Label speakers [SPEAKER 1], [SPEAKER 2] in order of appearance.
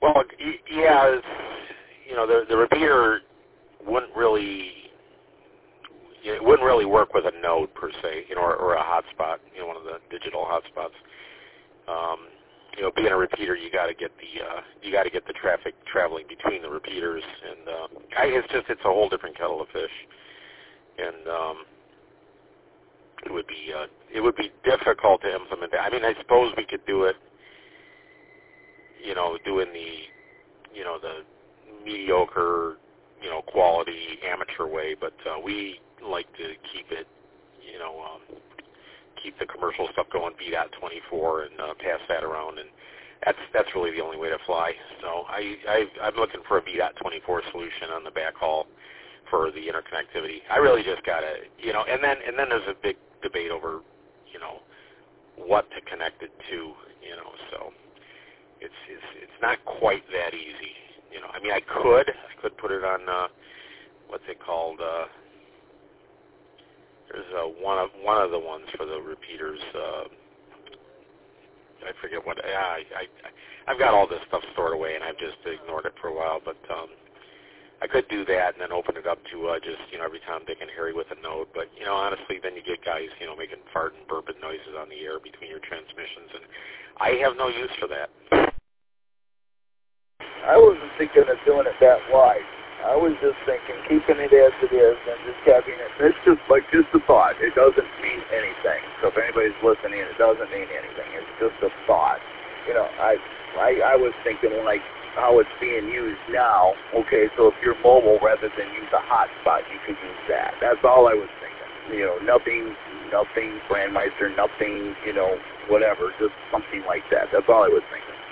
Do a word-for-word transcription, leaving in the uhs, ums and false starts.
[SPEAKER 1] Well, y- yeah, it's, you know, the the repeater wouldn't really it wouldn't really work with a node per se, you know, or, or a hotspot, you know, one of the digital hotspots. Um, you know, being a repeater, you got to get the uh, you got to get the traffic traveling between the repeaters, and uh, I, it's just it's a whole different kettle of fish, and um, it would be uh, it would be difficult to implement that. I mean, I suppose we could do it, you know, doing the you know the mediocre, you know, quality amateur way, but uh, we like to keep it, you know. Um, keep the commercial stuff going, V twenty-four, and uh, pass that around, and that's that's really the only way to fly. So I, I I'm looking for a V twenty-four solution on the backhaul for the interconnectivity. I really just gotta, you know, and then and then there's a big debate over, you know, what to connect it to, you know. So it's it's it's not quite that easy, you know. I mean, I could I could put it on uh, what's it called. Uh, There's uh, one of one of the ones for the repeaters. Uh, I forget what. Yeah, I, I I've got all this stuff stored away, and I've just ignored it for a while. But um, I could do that and then open it up to uh, just you know every Tom, Dick, and Harry with a node. But you know, honestly, then you get guys you know making fart and burping noises on the air between your transmissions, and I have no use for that.
[SPEAKER 2] I wasn't thinking of doing it that wide. I was just thinking keeping it as it is and just having it. It's just like just a thought. It doesn't mean anything. So if anybody's listening, it doesn't mean anything. It's just a thought. You know, I I, I was thinking like how it's being used now. Okay, so if you're mobile, rather than use a hotspot, you could use that. That's all I was thinking. You know, nothing, nothing Brandmeister, nothing, you know, whatever. Just something like that. That's all I was thinking.